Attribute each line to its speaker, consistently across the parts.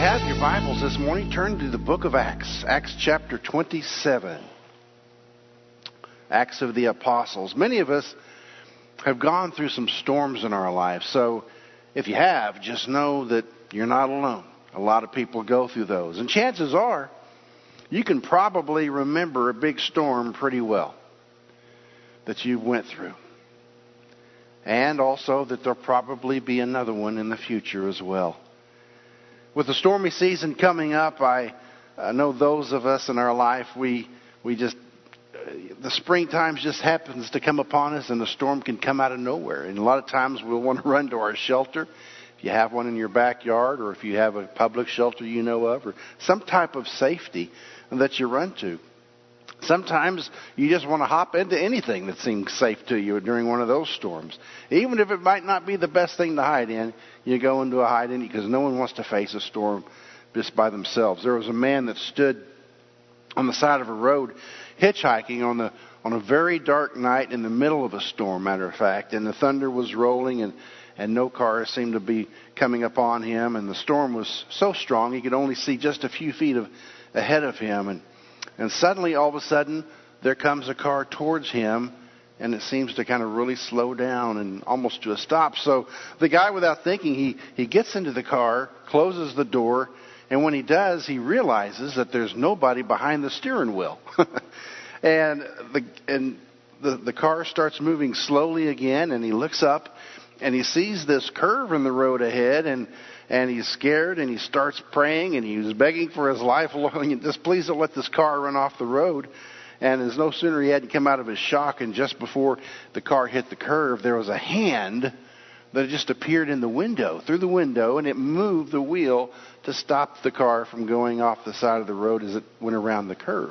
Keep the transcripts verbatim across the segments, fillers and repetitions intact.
Speaker 1: have your Bibles this morning, turn to the book of Acts, Acts chapter twenty-seven. Acts of the Apostles. Many of us have gone through some storms in our lives, so if you have, just know that you're not alone. A lot of people go through those, and chances are you can probably remember a big storm pretty well that you went through. And also that there'll probably be another one in the future as well. With the stormy season coming up, I, I know those of us in our life, we we just, uh, the springtime just happens to come upon us and the storm can come out of nowhere. And a lot of times we'll want to run to our shelter, if you have one in your backyard or if you have a public shelter you know of, or some type of safety that you run to. Sometimes you just want to hop into anything that seems safe to you during one of those storms. Even if it might not be the best thing to hide in, you go into a hide in because no one wants to face a storm just by themselves. There was a man that stood on the side of a road hitchhiking on the on a very dark night in the middle of a storm, matter of fact, and the thunder was rolling and, and no cars seemed to be coming upon him, and the storm was so strong he could only see just a few feet of, ahead of him, and And suddenly, all of a sudden, there comes a car towards him, and it seems to kind of really slow down and almost to a stop. So the guy, without thinking, he, he gets into the car, closes the door, and when he does, he realizes that there's nobody behind the steering wheel. and the and the, the car starts moving slowly again, and he looks up, and he sees this curve in the road ahead, and And he's scared, and he starts praying, and he was begging for his life. Lord, just please don't let this car run off the road. And as no sooner he had to come out of his shock, and just before the car hit the curve, there was a hand that just appeared in the window, through the window, and it moved the wheel to stop the car from going off the side of the road as it went around the curve.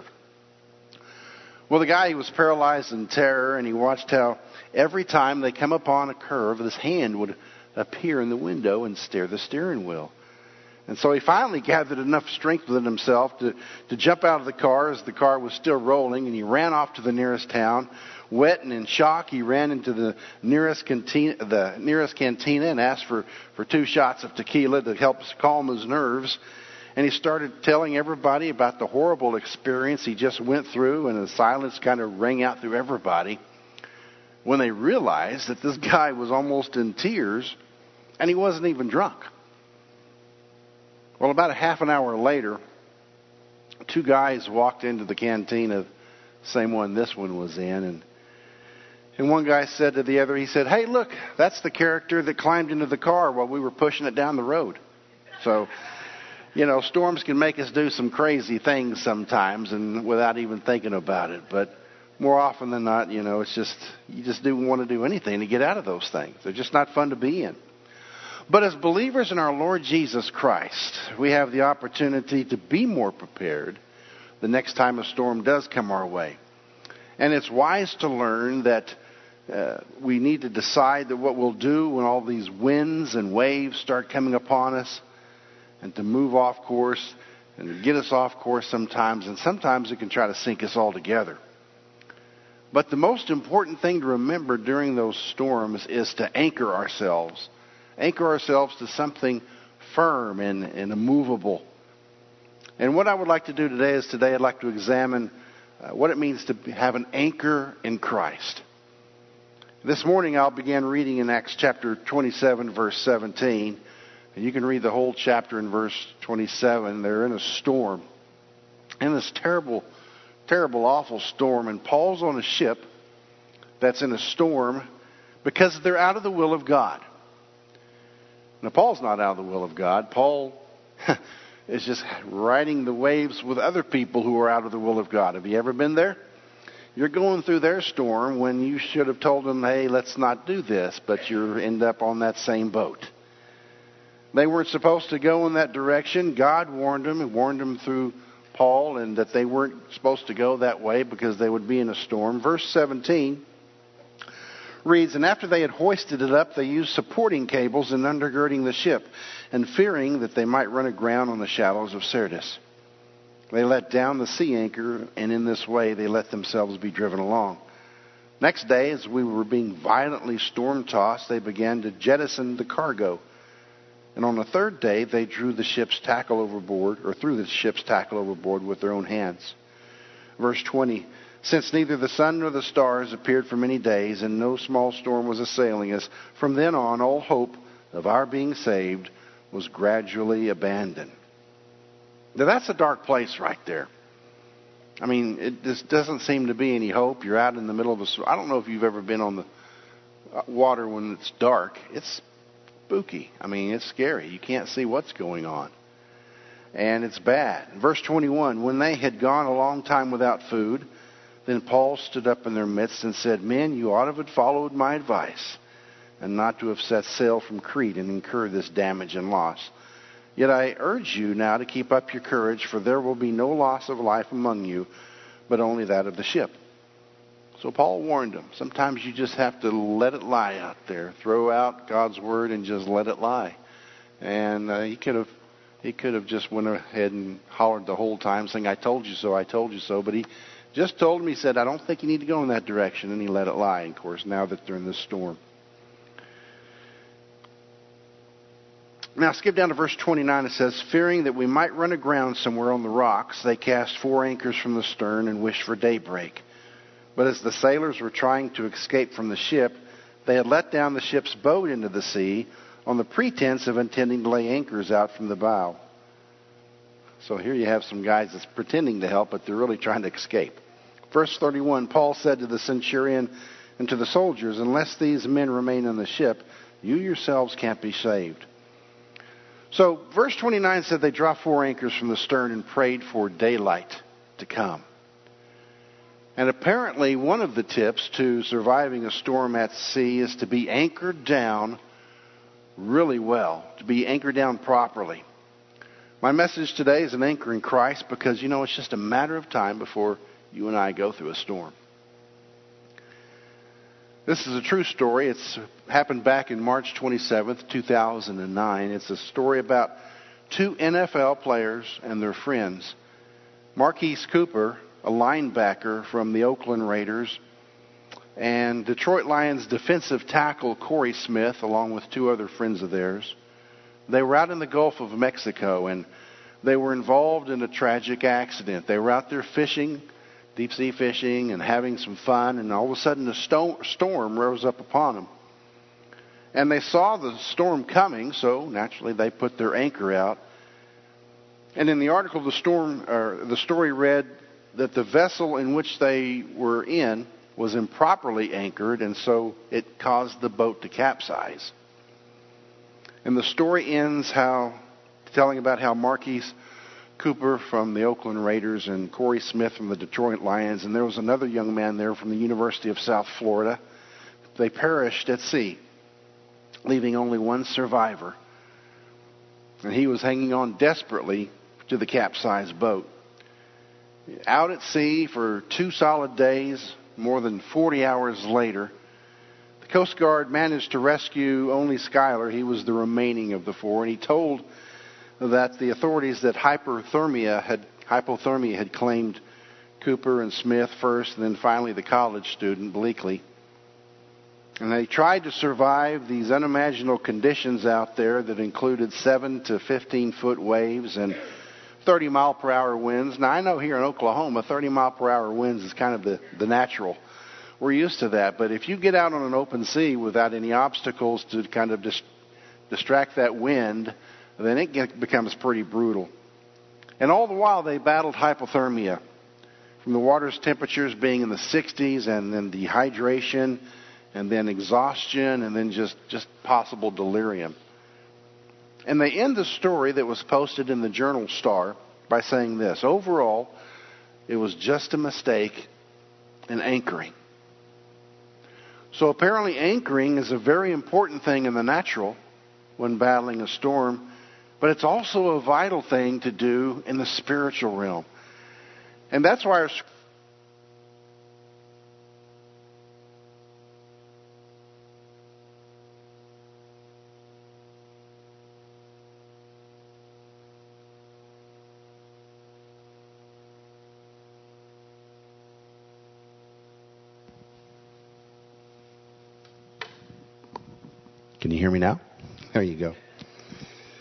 Speaker 1: Well, the guy, he was paralyzed in terror, and he watched how every time they come upon a curve, this hand would appear in the window and steer the steering wheel. And so he finally gathered enough strength within himself to, to jump out of the car as the car was still rolling, and he ran off to the nearest town. Wet and in shock, he ran into the nearest cantina, the nearest cantina and asked for, for two shots of tequila to help calm his nerves. And he started telling everybody about the horrible experience he just went through, and the silence kind of rang out through everybody when they realized that this guy was almost in tears, and he wasn't even drunk. Well, about a half an hour later, two guys walked into the cantina, same one this one was in, and and one guy said to the other, he said, "Hey, look, that's the character that climbed into the car while we were pushing it down the road." So, you know, storms can make us do some crazy things sometimes, and without even thinking about it, but more often than not, you know, it's just, you just do want to do anything to get out of those things. They're just not fun to be in. But as believers in our Lord Jesus Christ, we have the opportunity to be more prepared the next time a storm does come our way. And it's wise to learn that uh, we need to decide that what we'll do when all these winds and waves start coming upon us, and to move off course and to get us off course sometimes, and sometimes it can try to sink us all together. But the most important thing to remember during those storms is to anchor ourselves. Anchor ourselves to something firm and, and immovable. And what I would like to do today is today I'd like to examine uh, what it means to have an anchor in Christ. This morning I'll begin reading in Acts chapter twenty-seven, verse seventeen. And you can read the whole chapter in verse twenty-seven. They're in a storm. In this terrible Terrible, awful storm, and Paul's on a ship that's in a storm because they're out of the will of God. Now, Paul's not out of the will of God. Paul is just riding the waves with other people who are out of the will of God. Have you ever been there? You're going through their storm when you should have told them, hey, let's not do this, but you end up on that same boat. They weren't supposed to go in that direction. God warned them and warned them through Paul, and that they weren't supposed to go that way because they would be in a storm. Verse seventeen reads, "And after they had hoisted it up, they used supporting cables in undergirding the ship, and fearing that they might run aground on the shallows of Syrtis, they let down the sea anchor, and in this way they let themselves be driven along. Next day, as we were being violently storm-tossed, they began to jettison the cargo. And on the third day, they drew the ship's tackle overboard, or threw the ship's tackle overboard with their own hands. Verse twenty, since neither the sun nor the stars appeared for many days, and no small storm was assailing us, from then on all hope of our being saved was gradually abandoned. Now that's a dark place right there. I mean, it just doesn't seem to be any hope. You're out in the middle of a... I don't know if you've ever been on the water when it's dark. It's spooky. I mean, it's scary. You can't see what's going on. And it's bad. Verse twenty-one, when they had gone a long time without food, then Paul stood up in their midst and said, men, you ought to have followed my advice and not to have set sail from Crete and incurred this damage and loss. Yet I urge you now to keep up your courage, for there will be no loss of life among you, but only that of the ship. So Paul warned them. Sometimes you just have to let it lie out there. Throw out God's word and just let it lie. And uh, he could have he could have just went ahead and hollered the whole time, saying, I told you so, I told you so. But he just told him, he said, I don't think you need to go in that direction. And he let it lie, of course, now that they're in this storm. Now skip down to verse twenty-nine. It says, fearing that we might run aground somewhere on the rocks, they cast four anchors from the stern and wished for daybreak. But as the sailors were trying to escape from the ship, they had let down the ship's boat into the sea on the pretense of intending to lay anchors out from the bow. So here you have some guys that's pretending to help, but they're really trying to escape. Verse thirty-one, Paul said to the centurion and to the soldiers, unless these men remain on the ship, you yourselves can't be saved. So verse twenty-nine said they dropped four anchors from the stern and prayed for daylight to come. And apparently one of the tips to surviving a storm at sea is to be anchored down really well, to be anchored down properly. My message today is an anchor in Christ, because, you know, it's just a matter of time before you and I go through a storm. This is a true story. It's happened back in March twenty-seventh, two thousand nine. It's a story about two N F L players and their friends. Marquise Cooper, a linebacker from the Oakland Raiders, and Detroit Lions defensive tackle Corey Smith, along with two other friends of theirs. They were out in the Gulf of Mexico, and they were involved in a tragic accident. They were out there fishing, deep sea fishing, and having some fun, and all of a sudden a sto- storm rose up upon them. And they saw the storm coming, so naturally they put their anchor out. And in the article, the storm, or the story read that the vessel in which they were in was improperly anchored, and so it caused the boat to capsize. And the story ends how telling about how Marquise Cooper from the Oakland Raiders and Corey Smith from the Detroit Lions, and there was another young man there from the University of South Florida. They perished at sea, leaving only one survivor. And he was hanging on desperately to the capsized boat. Out at sea for two solid days, more than forty hours later, the Coast Guard managed to rescue only Schuyler. He was the remaining of the four, and he told that the authorities that hypothermia had hypothermia had claimed Cooper and Smith first, and then finally the college student, Bleakley. And they tried to survive these unimaginable conditions out there that included seven to fifteen foot waves and thirty mile per hour winds. Now, I know here in Oklahoma, thirty mile per hour winds is kind of the, the natural. We're used to that. But if you get out on an open sea without any obstacles to kind of dis- distract that wind, then it get, becomes pretty brutal. And all the while, they battled hypothermia, from the water's temperatures being in the sixties, and then dehydration, and then exhaustion, and then just, just possible delirium. And they end the story that was posted in the Journal Star by saying this: overall, it was just a mistake in anchoring. So apparently anchoring is a very important thing in the natural when battling a storm, but it's also a vital thing to do in the spiritual realm. And that's why our Can you hear me now? There you go.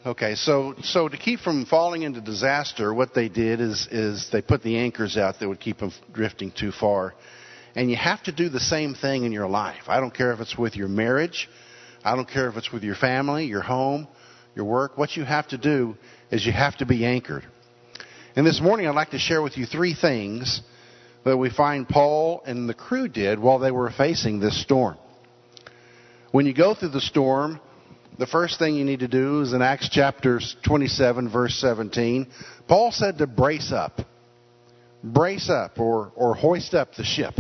Speaker 1: Okay, so so to keep from falling into disaster, what they did is is they put the anchors out that would keep them drifting too far. And you have to do the same thing in your life. I don't care if it's with your marriage. I don't care if it's with your family, your home, your work. What you have to do is you have to be anchored. And this morning I'd like to share with you three things that we find Paul and the crew did while they were facing this storm. When you go through the storm, the first thing you need to do is in Acts chapter twenty-seven, verse seventeen, Paul said to brace up. Brace up or, or hoist up the ship.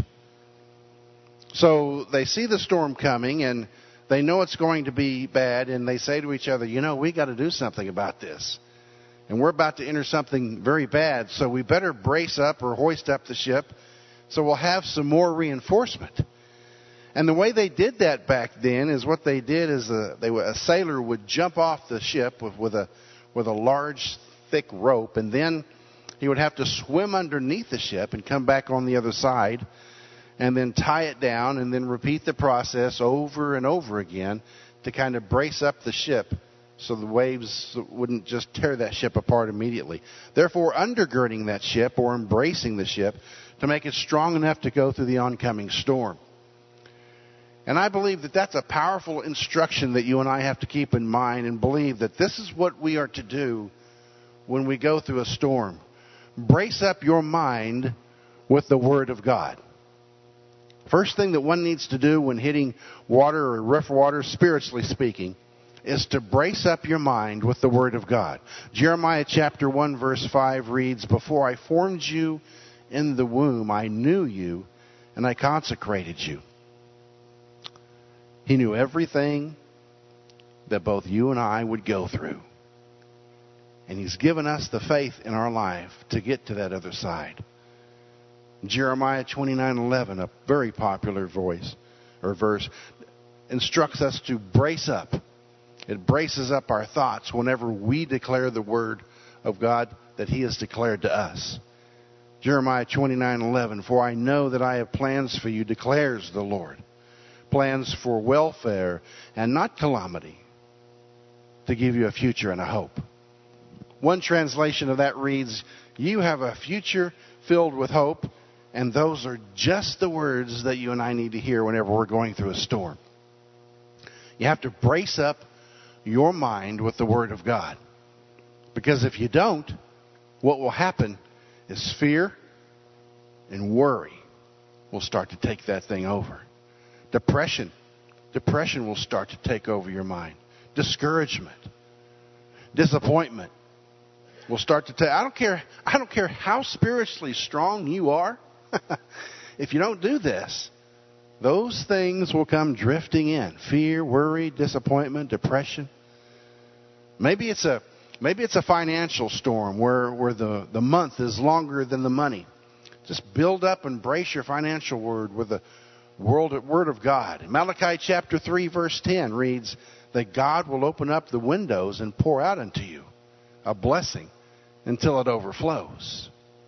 Speaker 1: So they see the storm coming and they know it's going to be bad, and they say to each other, you know, we got to do something about this. And we're about to enter something very bad, so we better brace up or hoist up the ship so we'll have some more reinforcement. And the way they did that back then is what they did is a, they, a sailor would jump off the ship with, with, a, with a large, thick rope, and then he would have to swim underneath the ship and come back on the other side and then tie it down and then repeat the process over and over again to kind of brace up the ship so the waves wouldn't just tear that ship apart immediately. Therefore, undergirding that ship or embracing the ship to make it strong enough to go through the oncoming storm. And I believe that that's a powerful instruction that you and I have to keep in mind and believe that this is what we are to do when we go through a storm. Brace up your mind with the Word of God. First thing that one needs to do when hitting water or rough water, spiritually speaking, is to brace up your mind with the Word of God. Jeremiah chapter one verse five reads, before I formed you in the womb, I knew you and I consecrated you. He knew everything that both you and I would go through. And He's given us the faith in our life to get to that other side. Jeremiah twenty-nine eleven, a very popular voice or verse, instructs us to brace up. It braces up our thoughts whenever we declare the word of God that He has declared to us. Jeremiah twenty-nine eleven, for I know that I have plans for you, declares the Lord. Plans for welfare and not calamity, to give you a future and a hope. One translation of that reads, you have a future filled with hope, and those are just the words that you and I need to hear whenever we're going through a storm. You have to brace up your mind with the Word of God. Because if you don't, what will happen is fear and worry will start to take that thing over. Depression. Depression will start to take over your mind. Discouragement. Disappointment will start to take. I don't care. I don't care how spiritually strong you are. If you don't do this, those things will come drifting in. Fear, worry, disappointment, depression. Maybe it's a maybe it's a financial storm where, where the, the month is longer than the money. Just build up and brace your financial word with the word, word of God. Malachi chapter three verse ten reads that God will open up the windows and pour out unto you a blessing until it overflows.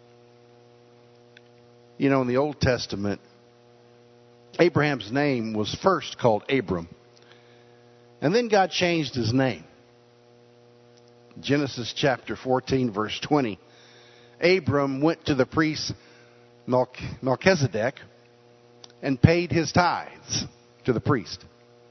Speaker 1: You know, in the Old Testament, Abraham's name was first called Abram. And then God changed his name. Genesis chapter fourteen, verse twenty. Abram went to the priest Melchizedek and paid his tithes to the priest.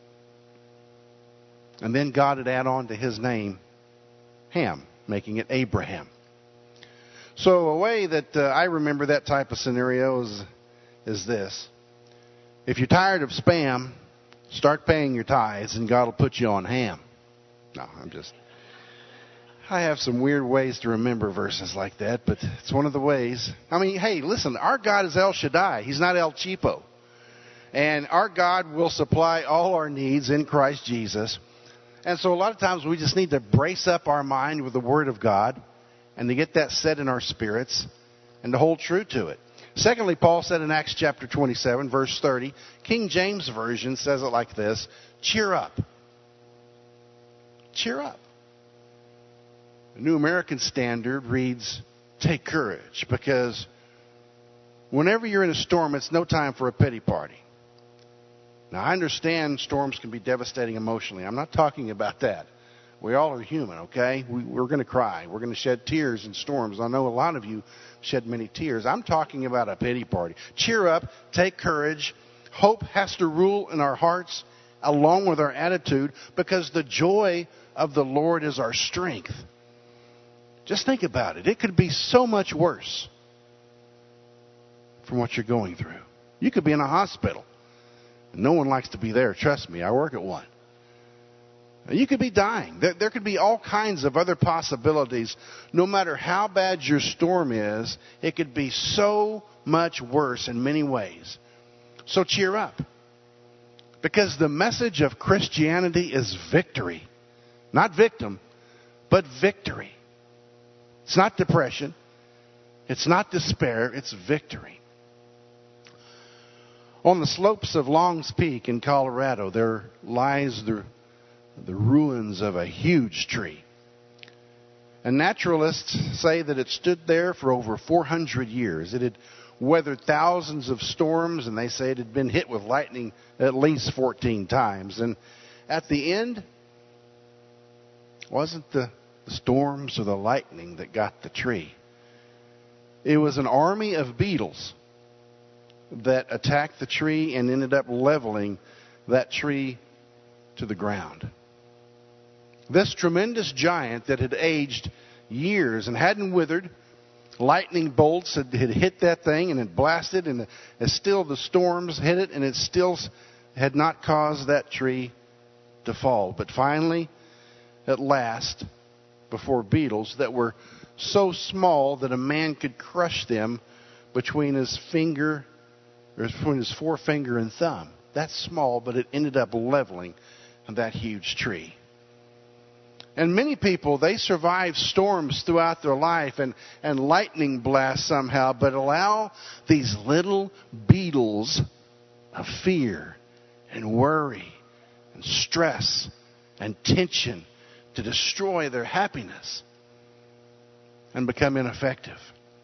Speaker 1: And then God had added on to his name Ham, making it Abraham. So a way that uh, I remember that type of scenario is, is this. If you're tired of spam, start paying your tithes and God will put you on ham. No, I'm just... I have some weird ways to remember verses like that, but it's one of the ways. I mean, hey, listen, our God is El Shaddai. He's not El Cheapo. And our God will supply all our needs in Christ Jesus. And so a lot of times we just need to brace up our mind with the Word of God and to get that set in our spirits and to hold true to it. Secondly, Paul said in Acts chapter twenty-seven, verse thirty, King James Version says it like this, cheer up. Cheer up. The New American Standard reads, take courage, because whenever you're in a storm, it's no time for a pity party. Now, I understand storms can be devastating emotionally. I'm not talking about that. We all are human, okay? We, we're going to cry. We're going to shed tears in storms. I know a lot of you shed many tears. I'm talking about a pity party. Cheer up. Take courage. Hope has to rule in our hearts along with our attitude, because the joy of the Lord is our strength. Just think about it. It could be so much worse from what you're going through. You could be in a hospital. No one likes to be there. Trust me, I work at one. You could be dying. There, there could be all kinds of other possibilities. No matter how bad your storm is, it could be so much worse in many ways. So cheer up. Because the message of Christianity is victory. Not victim, but victory. It's not depression. It's not despair. It's victory. On the slopes of Long's Peak in Colorado, there lies the, the ruins of a huge tree. And naturalists say that it stood there for over four hundred years. It had weathered thousands of storms, and they say it had been hit with lightning at least fourteen times. And at the end, it wasn't the, the storms or the lightning that got the tree. It was an army of beetles that attacked the tree and ended up leveling that tree to the ground. This tremendous giant that had aged years and hadn't withered, lightning bolts had, had hit that thing and it blasted, and it still the storms hit it, and it still had not caused that tree to fall. But finally, at last, before beetles that were so small that a man could crush them between his finger, or between his forefinger and thumb. That's small, but it ended up leveling that huge tree. And many people, they survive storms throughout their life and, and lightning blasts somehow, but allow these little beetles of fear and worry and stress and tension to destroy their happiness and become ineffective.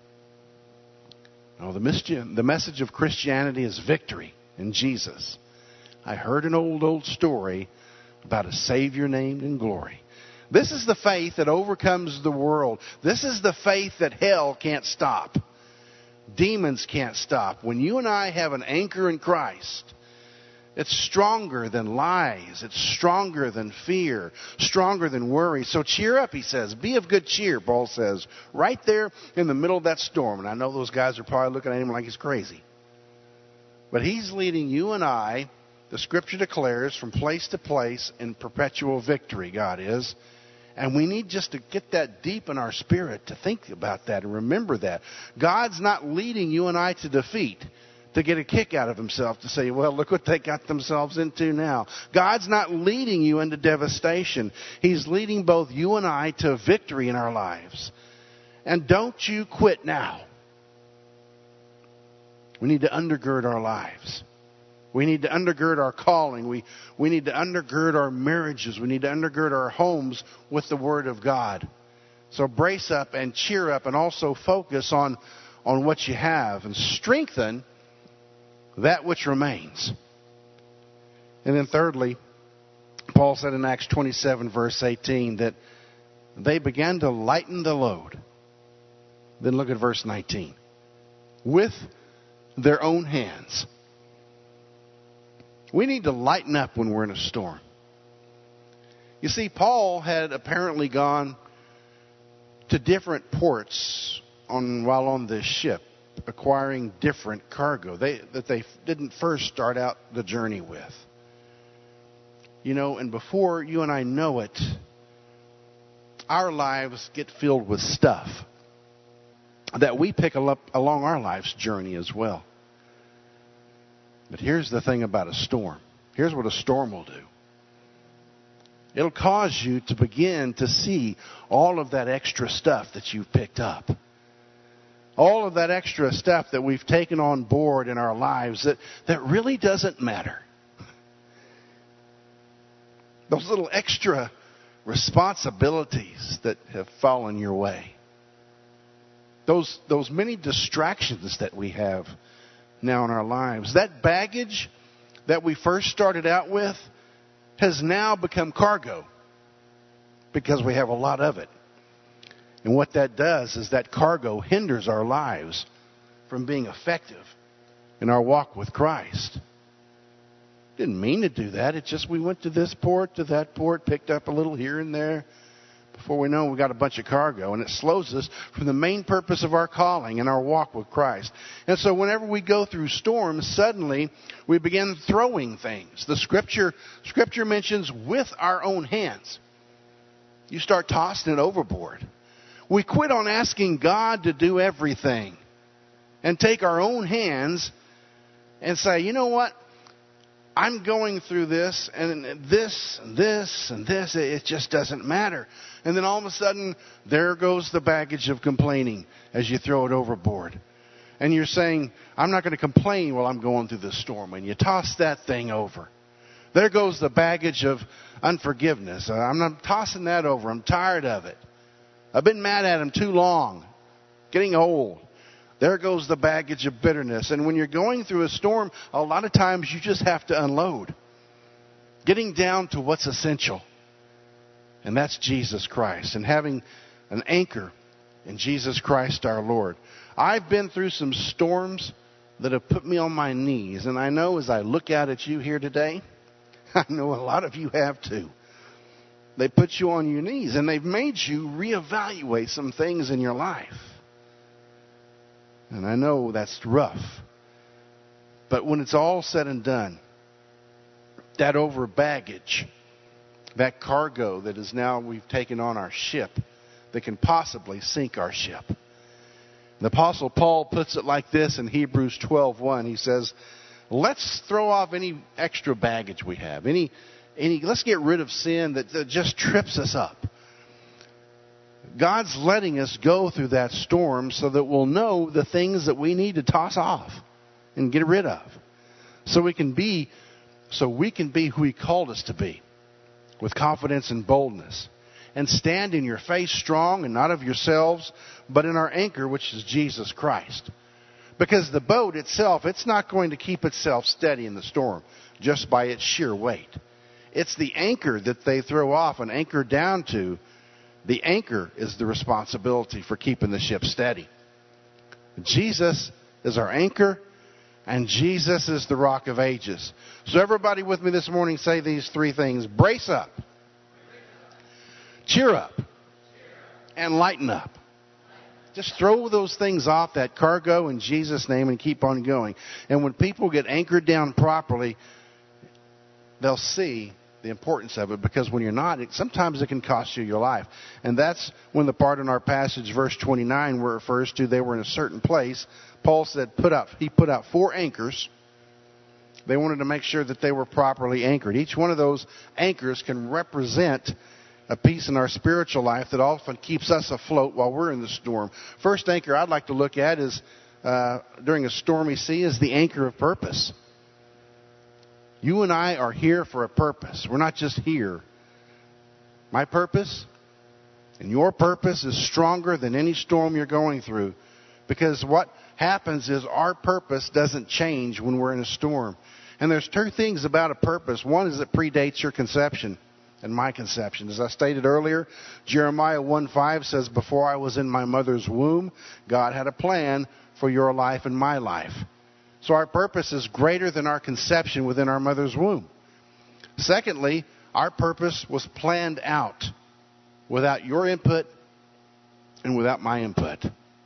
Speaker 1: No, the, mischief, the message of Christianity is victory in Jesus. I heard an old, old story about a Savior named in glory. This is the faith that overcomes the world. This is the faith that hell can't stop. Demons can't stop. When you and I have an anchor in Christ, it's stronger than lies. It's stronger than fear. Stronger than worry. So cheer up, he says. Be of good cheer, Paul says. Right there in the middle of that storm. And I know those guys are probably looking at him like he's crazy. But he's leading you and I, the Scripture declares, from place to place in perpetual victory, God is. And we need just to get that deep in our spirit to think about that and remember that. God's not leading you and I to defeat, to get a kick out of himself, to say, well, look what they got themselves into now. God's not leading you into devastation. He's leading both you and I to victory in our lives. And don't you quit now. We need to undergird our lives. We need to undergird our calling. We, we need to undergird our marriages. We need to undergird our homes with the Word of God. So brace up and cheer up and also focus on, on what you have and strengthen that which remains. And then thirdly, Paul said in Acts twenty-seven, verse eighteen, that they began to lighten the load. Then look at verse nineteen. With their own hands. We need to lighten up when we're in a storm. You see, Paul had apparently gone to different ports on while on this ship, acquiring different cargo they, that they didn't first start out the journey with. You know, and before you and I know it, our lives get filled with stuff that we pick up along our life's journey as well. But here's the thing about a storm. Here's what a storm will do. It'll cause you to begin to see all of that extra stuff that you've picked up. All of that extra stuff that we've taken on board in our lives that, that really doesn't matter. Those little extra responsibilities that have fallen your way. Those, those many distractions that we have now in our lives. That baggage that we first started out with has now become cargo. because we have a lot of it. And what that does is that cargo hinders our lives from being effective in our walk with Christ. Didn't mean to do that. It's just we went to this port, to that port, picked up a little here and there. Before we know it, we got a bunch of cargo, and it slows us from the main purpose of our calling and our walk with Christ. And so whenever we go through storms, suddenly we begin throwing things. The scripture scripture mentions with our own hands. You start tossing it overboard. We quit on asking God to do everything and take our own hands and say, you know what? I'm going through this, and this, and this, and this. It just doesn't matter. And then all of a sudden, there goes the baggage of complaining as you throw it overboard. And you're saying, I'm not going to complain while I'm going through this storm. And you toss that thing over. There goes the baggage of unforgiveness. I'm not tossing that over. I'm tired of it. I've been mad at him too long. Getting old. There goes the baggage of bitterness. And when you're going through a storm, a lot of times you just have to unload. Getting down to what's essential. And that's Jesus Christ. And having an anchor in Jesus Christ our Lord. I've been through some storms that have put me on my knees. And I know as I look out at you here today, I know a lot of you have too. They put you on your knees and they've made you reevaluate some things in your life. And I know that's rough. But when it's all said and done, that over baggage, that cargo that is now we've taken on our ship that can possibly sink our ship. The Apostle Paul puts it like this in Hebrews twelve one. He says, let's throw off any extra baggage we have. Any, any, let's get rid of sin that, that just trips us up. God's letting us go through that storm so that we'll know the things that we need to toss off and get rid of. So we can be, so we can be who He called us to be with confidence and boldness. And stand in your faith strong and not of yourselves, but in our anchor, which is Jesus Christ. Because the boat itself, it's not going to keep itself steady in the storm just by its sheer weight. It's the anchor that they throw off and anchor down to. The anchor is the responsibility for keeping the ship steady. Jesus is our anchor, and Jesus is the rock of ages. So everybody with me this morning say these three things. Brace up. Cheer up. And lighten up. Just throw those things off, that cargo, in Jesus' name, and keep on going. And when people get anchored down properly, they'll see the importance of it, because when you're not, it, sometimes it can cost you your life. And that's when the part in our passage, verse twenty-nine, where it refers to they were in a certain place. Paul said, put out, he put out four anchors. They wanted to make sure that they were properly anchored. Each one of those anchors can represent a piece in our spiritual life that often keeps us afloat while we're in the storm. First anchor I'd like to look at is, uh, during a stormy sea, is the anchor of purpose. You and I are here for a purpose. We're not just here. My purpose and your purpose is stronger than any storm you're going through. Because what happens is our purpose doesn't change when we're in a storm. And there's two things about a purpose. One is it predates your conception and my conception. As I stated earlier, Jeremiah one five says, before I was in my mother's womb, God had a plan for your life and my life. So our purpose is greater than our conception within our mother's womb. Secondly, our purpose was planned out without your input and without my input.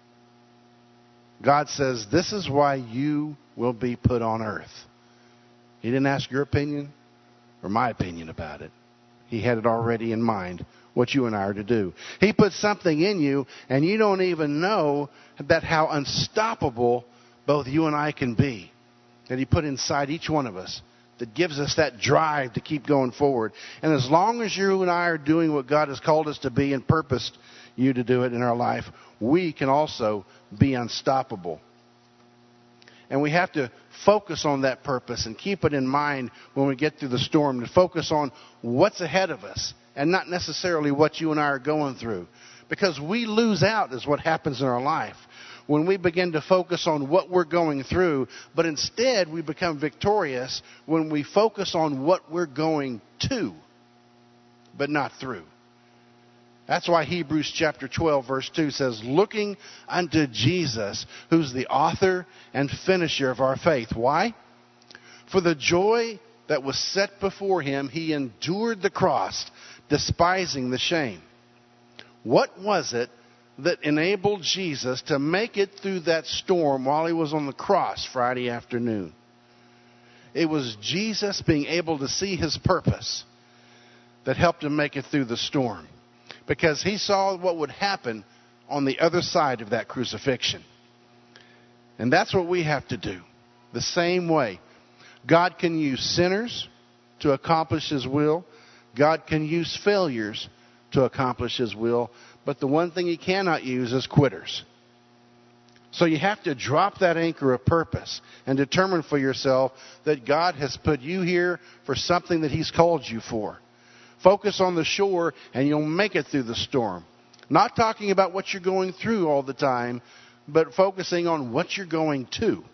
Speaker 1: God says, this is why you will be put on earth. He didn't ask your opinion or my opinion about it. He had it already in mind, what you and I are to do. He put something in you, and you don't even know that how unstoppable both you and I can be, that He put inside each one of us, that gives us that drive to keep going forward. And as long as you and I are doing what God has called us to be and purposed you to do it in our life, we can also be unstoppable. And we have to focus on that purpose and keep it in mind when we get through the storm, to focus on what's ahead of us and not necessarily what you and I are going through. Because we lose out is what happens in our life when we begin to focus on what we're going through, but instead we become victorious when we focus on what we're going to, but not through. That's why Hebrews chapter twelve, verse two says, looking unto Jesus, who's the author and finisher of our faith. Why? For the joy that was set before him, he endured the cross, despising the shame. What was it that enabled Jesus to make it through that storm while he was on the cross Friday afternoon? It was Jesus being able to see his purpose that helped him make it through the storm, because he saw what would happen on the other side of that crucifixion. And that's what we have to do. The same way. God can use sinners to accomplish his will. God can use failures to accomplish his will. But the one thing he cannot use is quitters. So you have to drop that anchor of purpose and determine for yourself that God has put you here for something that he's called you for. Focus on the shore and you'll make it through the storm. Not talking about what you're going through all the time, but focusing on what you're going to.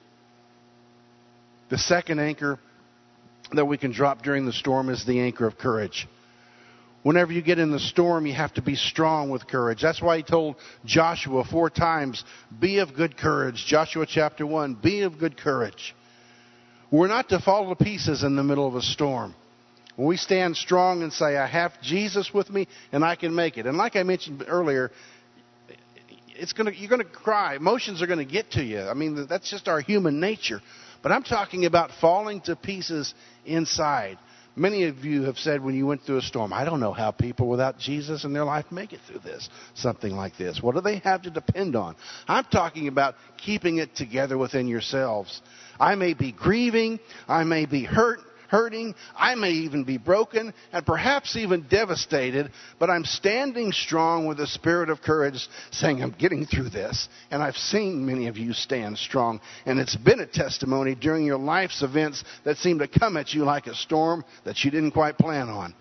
Speaker 1: The second anchor that we can drop during the storm is the anchor of courage. Whenever you get in the storm, you have to be strong with courage. That's why he told Joshua four times, be of good courage. Joshua chapter one, be of good courage. We're not to fall to pieces in the middle of a storm. When we stand strong and say, I have Jesus with me and I can make it. And like I mentioned earlier, it's gonna, you're going to cry. Emotions are going to get to you. I mean, that's just our human nature. But I'm talking about falling to pieces inside. Many of you have said when you went through a storm, I don't know how people without Jesus in their life make it through this, something like this. What do they have to depend on? I'm talking about keeping it together within yourselves. I may be grieving. I may be hurt. hurting, I may even be broken, and perhaps even devastated, but I'm standing strong with a spirit of courage, saying I'm getting through this. And I've seen many of you stand strong, and it's been a testimony during your life's events that seem to come at you like a storm that you didn't quite plan on.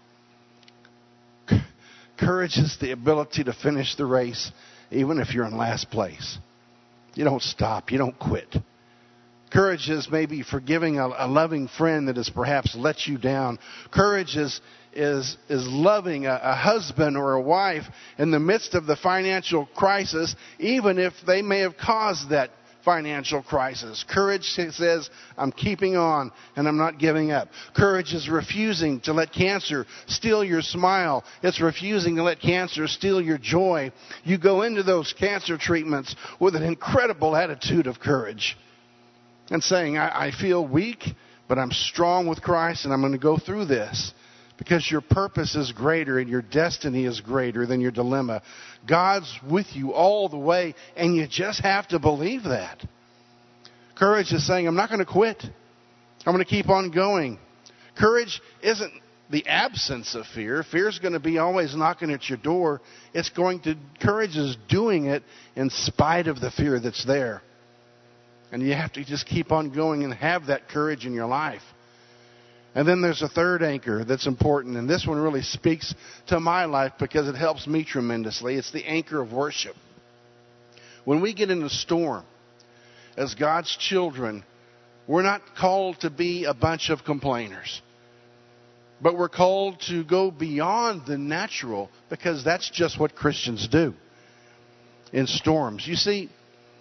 Speaker 1: Courage is the ability to finish the race, even if you're in last place. You don't stop. You don't quit. Courage is maybe forgiving a, a loving friend that has perhaps let you down. Courage is is is loving a, a husband or a wife in the midst of the financial crisis, even if they may have caused that financial crisis. Courage says, I'm keeping on and I'm not giving up. Courage is refusing to let cancer steal your smile. It's refusing to let cancer steal your joy. You go into those cancer treatments with an incredible attitude of courage. And saying, I, I feel weak, but I'm strong with Christ, and I'm going to go through this. Because your purpose is greater and your destiny is greater than your dilemma. God's with you all the way, and you just have to believe that. Courage is saying, I'm not going to quit. I'm going to keep on going. Courage isn't the absence of fear. Fear is going to be always knocking at your door. It's going to, courage is doing it in spite of the fear that's there. And you have to just keep on going and have that courage in your life. And then there's a third anchor that's important. And this one really speaks to my life because it helps me tremendously. It's the anchor of worship. When we get in a storm, as God's children, we're not called to be a bunch of complainers. But we're called to go beyond the natural, because that's just what Christians do in storms. You see,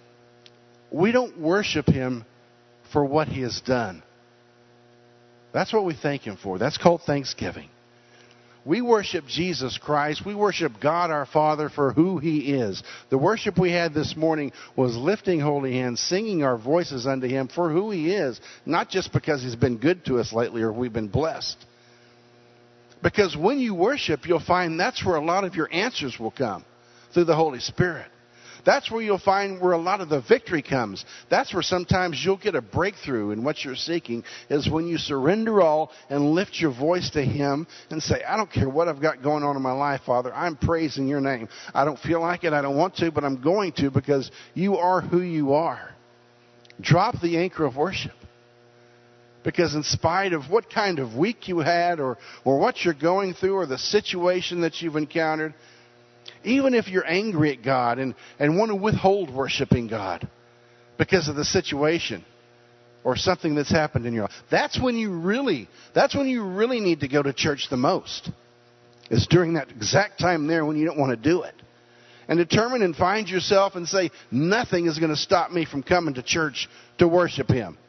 Speaker 1: we don't worship him for what he has done. That's what we thank him for. That's called thanksgiving. We worship Jesus Christ. We worship God our Father for who he is. The worship we had this morning was lifting holy hands, singing our voices unto him for who he is, not just because he's been good to us lately or we've been blessed. Because when you worship, you'll find that's where a lot of your answers will come, through the Holy Spirit. That's where you'll find where a lot of the victory comes. That's where sometimes you'll get a breakthrough in what you're seeking, is when you surrender all and lift your voice to him and say, I don't care what I've got going on in my life, Father. I'm praising your name. I don't feel like it. I don't want to, but I'm going to, because you are who you are. Drop the anchor of worship. Because in spite of what kind of week you had, or, or what you're going through, or the situation that you've encountered, even if you're angry at God and, and want to withhold worshiping God because of the situation or something that's happened in your life, that's when you really, that's when you really need to go to church the most. It's during that exact time there when you don't want to do it. And determine and find yourself and say, nothing is going to stop me from coming to church to worship Him.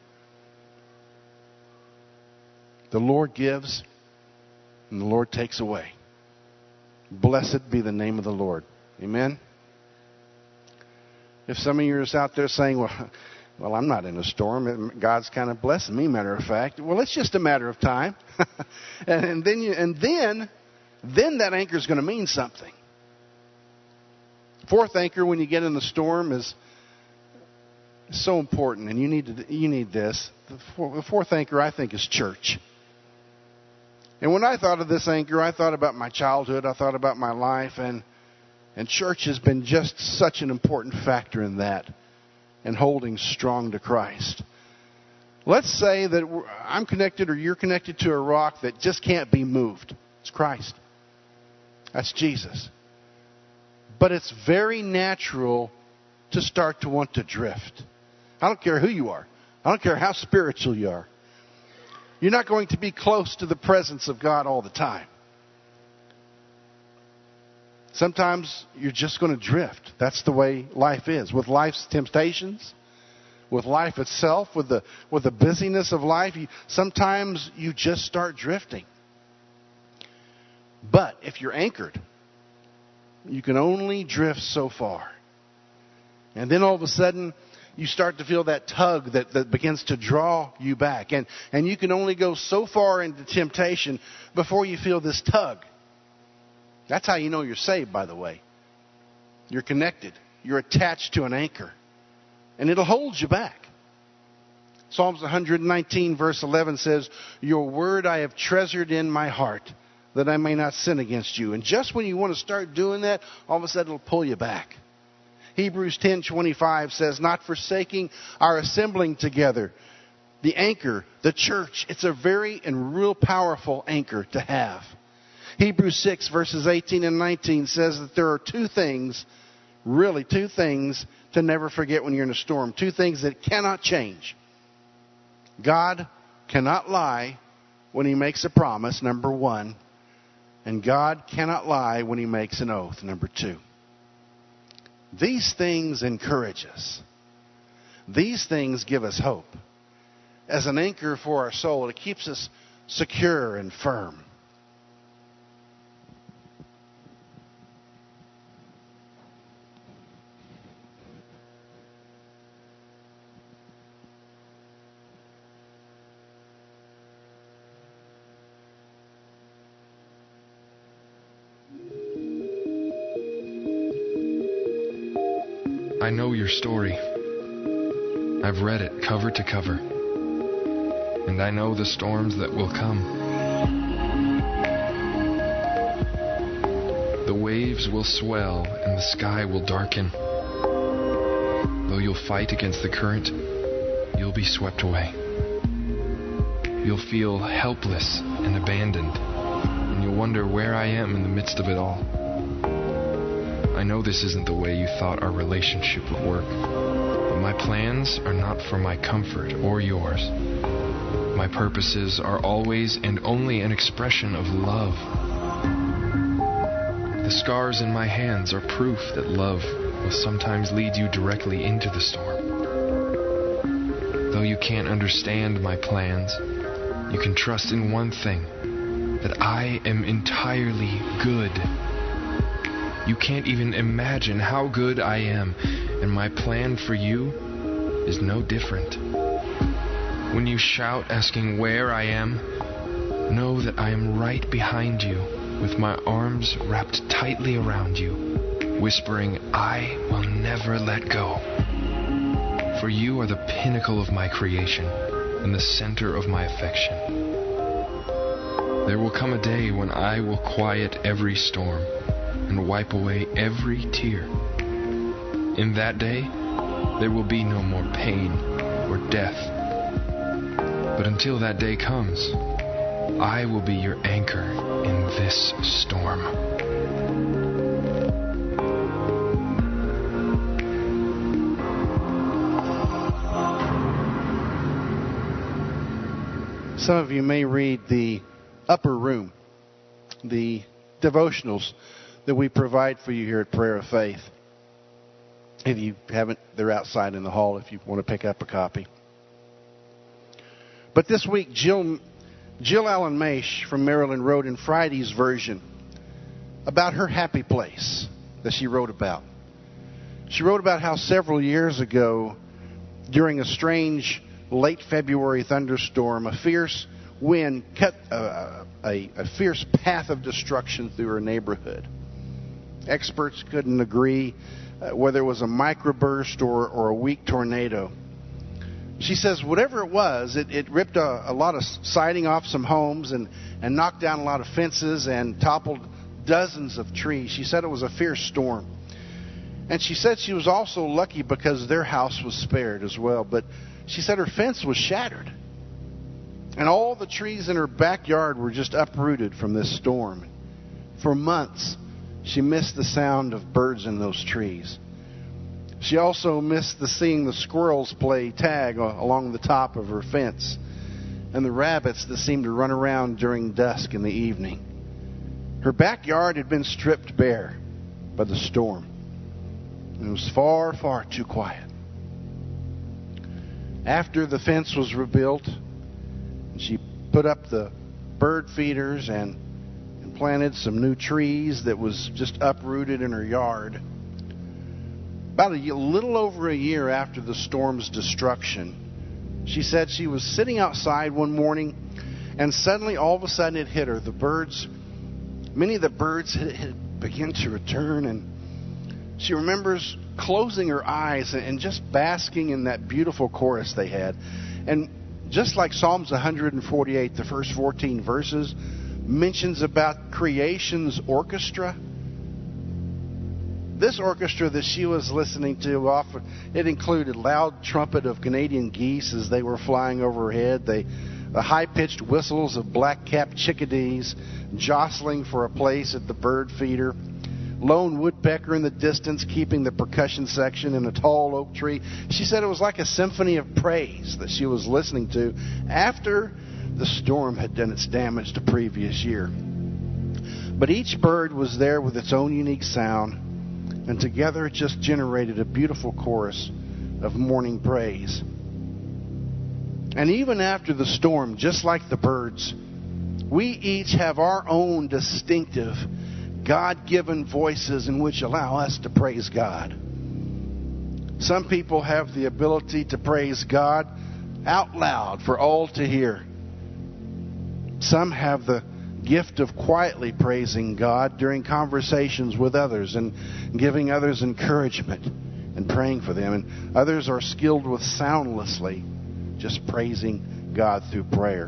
Speaker 1: The Lord gives and the Lord takes away. Blessed be the name of the Lord. Amen? If some of you are out there saying, well, well, I'm not in a storm. God's kind of blessing me, matter of fact. Well, it's just a matter of time. and, and then you, and then, then that anchor is going to mean something. Fourth anchor when you get in the storm is so important, and you need to, you need this. The fourth anchor, I think, is church. And when I thought of this anchor, I thought about my childhood. I thought about my life, and and church has been just such an important factor in that, and holding strong to Christ. Let's say that I'm connected or you're connected to a rock that just can't be moved. It's Christ. That's Jesus. But it's very natural to start to want to drift. I don't care who you are. I don't care how spiritual you are. You're not going to be close to the presence of God all the time. Sometimes you're just going to drift. That's the way life is. With life's temptations, with life itself, with the with the busyness of life, you, sometimes you just start drifting. But if you're anchored, you can only drift so far. And then all of a sudden, you start to feel that tug that, that begins to draw you back. And, and you can only go so far into temptation before you feel this tug. That's how you know you're saved, by the way. You're connected. You're attached to an anchor. And it'll hold you back. Psalms one nineteen verse eleven says, "Your word I have treasured in my heart, that I may not sin against you." And just when you want to start doing that, all of a sudden it'll pull you back. Hebrews ten twenty-five says, "Not forsaking our assembling together." The anchor, the church, it's a very and real powerful anchor to have. Hebrews six verses eighteen and nineteen says that there are two things, really two things to never forget when you're in a storm. Two things that cannot change. God cannot lie when He makes a promise, number one. And God cannot lie when He makes an oath, number two. These things encourage us. These things give us hope. As an anchor for our soul, it keeps us secure and firm.
Speaker 2: I know your story. I've read it cover to cover. And I know the storms that will come. The waves will swell and the sky will darken. Though you'll fight against the current, you'll be swept away. You'll feel helpless and abandoned, and you'll wonder where I am in the midst of it all. I know this isn't the way you thought our relationship would work, but my plans are not for my comfort or yours. My purposes are always and only an expression of love. The scars in my hands are proof that love will sometimes lead you directly into the storm. Though you can't understand my plans, you can trust in one thing, that I am entirely good. You can't even imagine how good I am, and my plan for you is no different. When you shout asking where I am, know that I am right behind you, with my arms wrapped tightly around you, whispering, I will never let go. For you are the pinnacle of my creation and the center of my affection. There will come a day when I will quiet every storm and wipe away every tear. In that day, there will be no more pain or death. But until that day comes, I will be your anchor in this storm.
Speaker 1: Some of you may read The Upper Room, the devotionals that we provide for you here at Prayer of Faith. If you haven't, they're outside in the hall if you want to pick up a copy. But this week, Jill, Jill Allen Maish from Maryland wrote in Friday's version about her happy place that she wrote about. She wrote about how several years ago, during a strange late February thunderstorm, a fierce wind cut a, a, a fierce path of destruction through her neighborhood. Experts couldn't agree uh, whether it was a microburst or, or a weak tornado. She says whatever it was, it, it ripped a, a lot of siding off some homes and, and knocked down a lot of fences and toppled dozens of trees. She said it was a fierce storm. And she said she was also lucky because their house was spared as well. But she said her fence was shattered. And all the trees in her backyard were just uprooted from this storm. For months, she missed the sound of birds in those trees. She also missed the seeing the squirrels play tag along the top of her fence and the rabbits that seemed to run around during dusk in the evening. Her backyard had been stripped bare by the storm. It was far, far too quiet. After the fence was rebuilt, she put up the bird feeders and, and planted some new trees that was just uprooted in her yard. About a little over a year after the storm's destruction, she said she was sitting outside one morning, and suddenly, all of a sudden, it hit her. The birds, many of the birds had, had begun to return, and she remembers closing her eyes and just basking in that beautiful chorus they had. And just like Psalms one forty-eight, the first fourteen verses, mentions about creation's orchestra. This orchestra that she was listening to, often, it included loud trumpet of Canadian geese as they were flying overhead, they, the high-pitched whistles of black-capped chickadees jostling for a place at the bird feeder, lone woodpecker in the distance keeping the percussion section in a tall oak tree. She said it was like a symphony of praise that she was listening to after the storm had done its damage the previous year. But each bird was there with its own unique sound, and together it just generated a beautiful chorus of morning praise. And even after the storm, just like the birds, we each have our own distinctive, God-given voices in which allow us to praise God. Some people have the ability to praise God out loud for all to hear. Some have the gift of quietly praising God during conversations with others and giving others encouragement and praying for them. And others are skilled with soundlessly just praising God through prayer.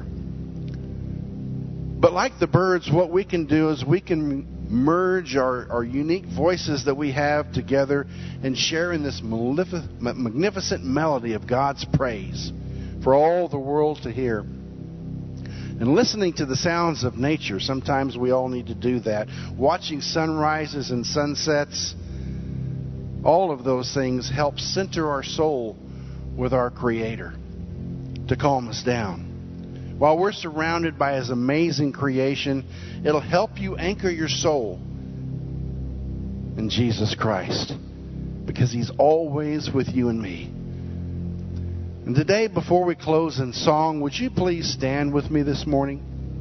Speaker 1: But like the birds, what we can do is we can merge our, our unique voices that we have together and share in this magnificent melody of God's praise for all the world to hear. And listening to the sounds of nature, sometimes we all need to do that. Watching sunrises and sunsets, all of those things help center our soul with our Creator to calm us down. While we're surrounded by His amazing creation, it'll help you anchor your soul in Jesus Christ, because He's always with you and me. And today, before we close in song, would you please stand with me this morning?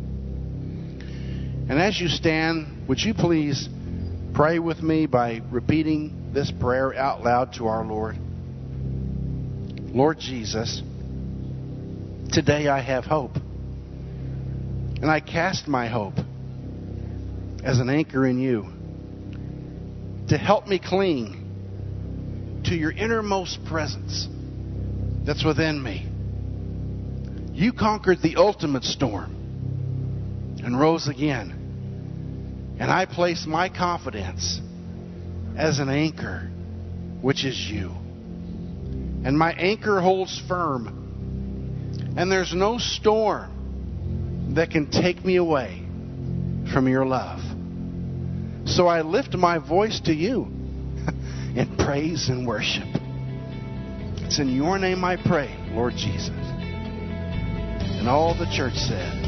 Speaker 1: And as you stand, would you please pray with me by repeating this prayer out loud to our Lord? Lord Jesus, today I have hope. And I cast my hope as an anchor in you to help me cling to your innermost presence that's within me. You conquered the ultimate storm and rose again. And I place my confidence as an anchor, which is you. And my anchor holds firm. And there's no storm that can take me away from your love. So I lift my voice to you in praise and worship. It's in your name I pray, Lord Jesus. And all the church said,